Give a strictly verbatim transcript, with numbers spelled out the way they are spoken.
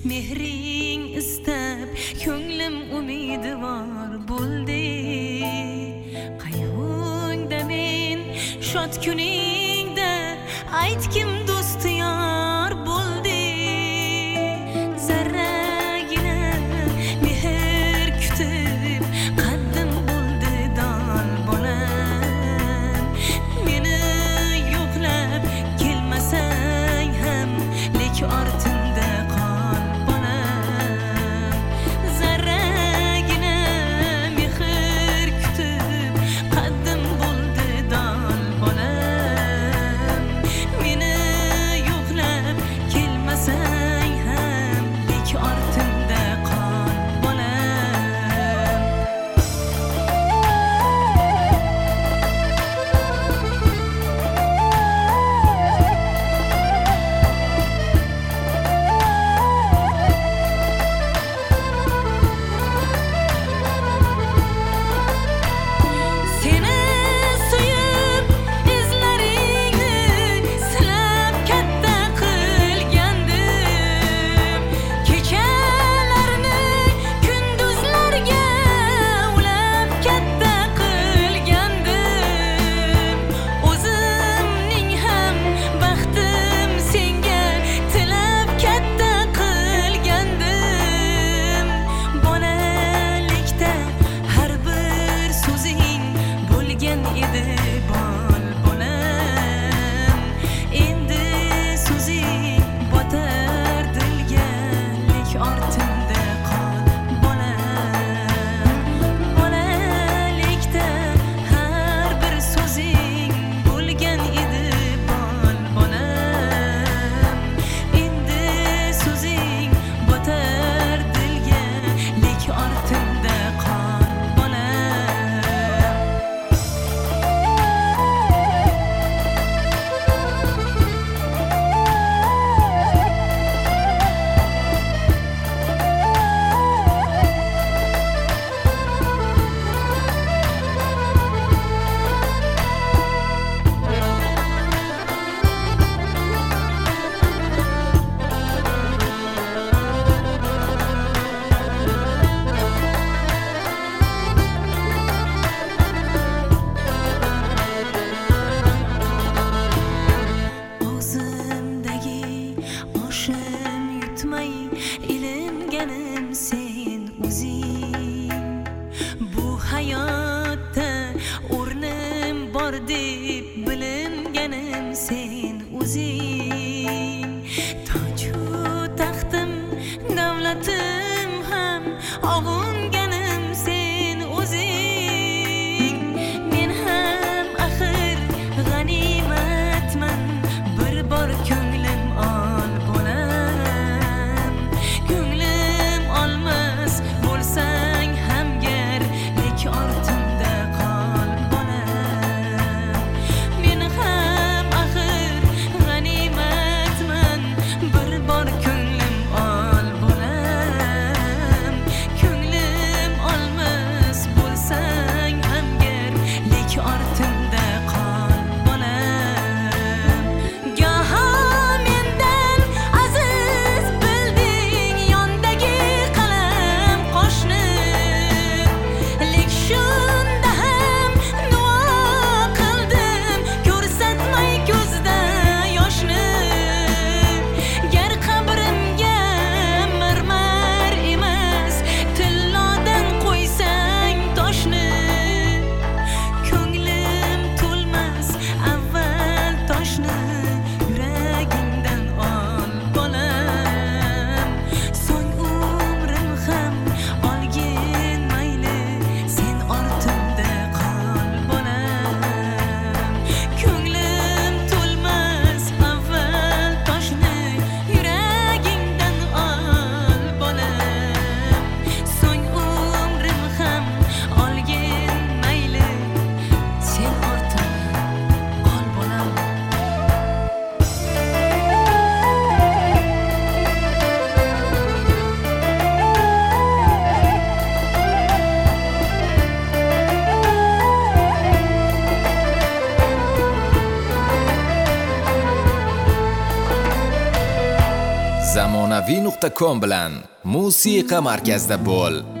mehring istab ko'nglim umidvor bo'ldi qayg'ungda men shod kuningda aytkim do'st yor bo'ldi zarragina mehr kutib qaddim bo'ldi dol bolam meni yo'qlab kelmasang ham lek ortimda qol bolam zarragina mehr kutib qaddim bo'ldi dol bolam meni yo'qlab kelmasang ham lek ortimda qol bolam Seni suyib izlaringni silab katta qilgandim kechalarni kunduzlarga ulab katta qilgandim o'zimning ham baxtim senga tilab katta qilgandim bolalikda har bir so'zing bo'lgan edi bol bolam endi so'zing botar dilga lek ortimda qol bolam bolalikda har bir so'zing bo'lgan edi bol bolam endi so'zing botar dilga lek ortimda qol bolam Og'zimdagi oshim yutmay ilinganim sen o'zing bu hayotda o'rnim bor deb bilinganim sen o'zing toju taxtim davlatim ham og'unganim sen o'zing men ham axir g'animatman bir bor ko'nglim ol bolam ko'nglim olmas bo'lsang ham gar lek ortimda qol bolam men ham axir g'animatman bir bor ko'nglim ol bolam ko'nglim zamonaviy nuqta com bilan musiqa markazida bo'l.